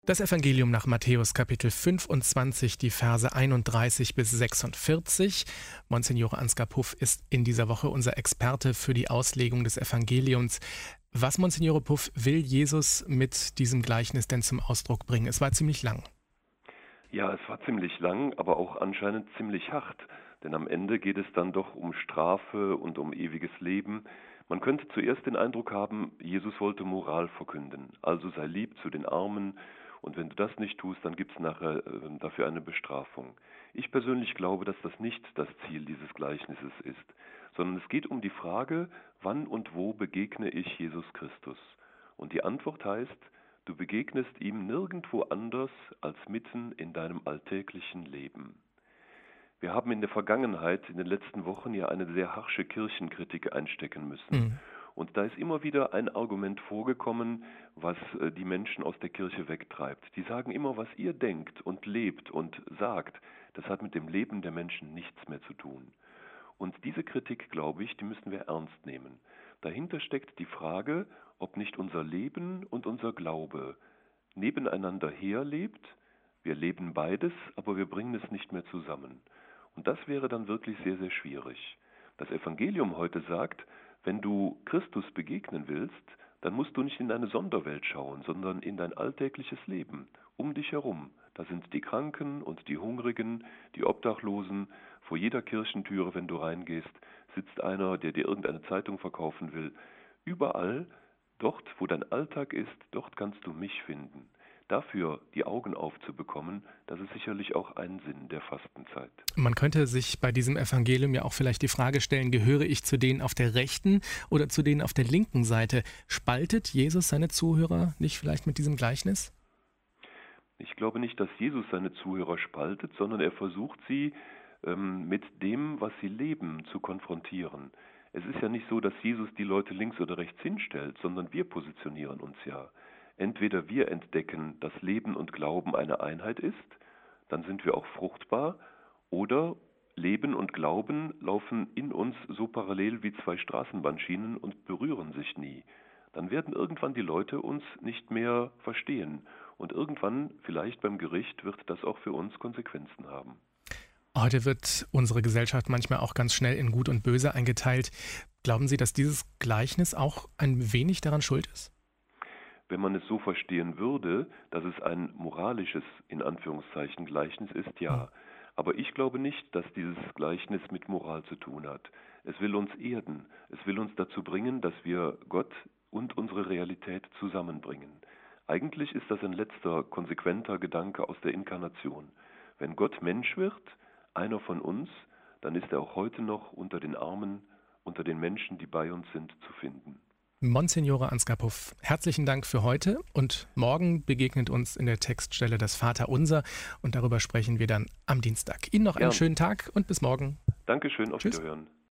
Das Evangelium nach Matthäus Kapitel 25, die Verse 31 bis 46. Monsignore Ansgar Puff ist in dieser Woche unser Experte für die Auslegung des Evangeliums. Was, Monsignore Puff, will Jesus mit diesem Gleichnis denn zum Ausdruck bringen? Es war ziemlich lang. Ja, es war ziemlich lang, aber auch anscheinend ziemlich hart. Denn am Ende geht es dann doch um Strafe und um ewiges Leben. Man könnte zuerst den Eindruck haben, Jesus wollte Moral verkünden. Also sei lieb zu den Armen. Und wenn du das nicht tust, dann gibt es nachher dafür eine Bestrafung. Ich persönlich glaube, dass das nicht das Ziel dieses Gleichnisses ist, sondern es geht um die Frage, wann und wo begegne ich Jesus Christus? Und die Antwort heißt, du begegnest ihm nirgendwo anders als mitten in deinem alltäglichen Leben. Wir haben in der Vergangenheit, in den letzten Wochen ja eine sehr harsche Kirchenkritik einstecken müssen. Und da ist immer wieder ein Argument vorgekommen, was die Menschen aus der Kirche wegtreibt. Die sagen immer, was ihr denkt und lebt und sagt, das hat mit dem Leben der Menschen nichts mehr zu tun. Und diese Kritik, glaube ich, die müssen wir ernst nehmen. Dahinter steckt die Frage, ob nicht unser Leben und unser Glaube nebeneinander herlebt. Wir leben beides, aber wir bringen es nicht mehr zusammen. Und das wäre dann wirklich sehr, sehr schwierig. Das Evangelium heute sagt, wenn du Christus begegnen willst, dann musst du nicht in eine Sonderwelt schauen, sondern in dein alltägliches Leben, um dich herum. Da sind die Kranken und die Hungrigen, die Obdachlosen. Vor jeder Kirchentüre, wenn du reingehst, sitzt einer, der dir irgendeine Zeitung verkaufen will. Überall, dort, wo dein Alltag ist, dort kannst du mich finden. Dafür die Augen aufzubekommen, das ist sicherlich auch ein Sinn der Fastenzeit. Man könnte sich bei diesem Evangelium ja auch vielleicht die Frage stellen, gehöre ich zu denen auf der rechten oder zu denen auf der linken Seite? Spaltet Jesus seine Zuhörer nicht vielleicht mit diesem Gleichnis? Ich glaube nicht, dass Jesus seine Zuhörer spaltet, sondern er versucht sie mit dem, was sie leben, zu konfrontieren. Es ist ja nicht so, dass Jesus die Leute links oder rechts hinstellt, sondern wir positionieren uns ja. Entweder wir entdecken, dass Leben und Glauben eine Einheit ist, dann sind wir auch fruchtbar, oder Leben und Glauben laufen in uns so parallel wie zwei Straßenbahnschienen und berühren sich nie. Dann werden irgendwann die Leute uns nicht mehr verstehen und irgendwann, vielleicht beim Gericht, wird das auch für uns Konsequenzen haben. Heute wird unsere Gesellschaft manchmal auch ganz schnell in Gut und Böse eingeteilt. Glauben Sie, dass dieses Gleichnis auch ein wenig daran schuld ist? Wenn man es so verstehen würde, dass es ein moralisches, in Anführungszeichen, Gleichnis ist, ja. Aber ich glaube nicht, dass dieses Gleichnis mit Moral zu tun hat. Es will uns erden. Es will uns dazu bringen, dass wir Gott und unsere Realität zusammenbringen. Eigentlich ist das ein letzter, konsequenter Gedanke aus der Inkarnation. Wenn Gott Mensch wird, einer von uns, dann ist er auch heute noch unter den Armen, unter den Menschen, die bei uns sind, zu finden. Monsignore Ansgar Puff, herzlichen Dank für heute und morgen begegnet uns in der Textstelle das Vaterunser und darüber sprechen wir dann am Dienstag. Ihnen noch einen schönen Tag und bis morgen. Dankeschön, auf Tschüss. Wiederhören.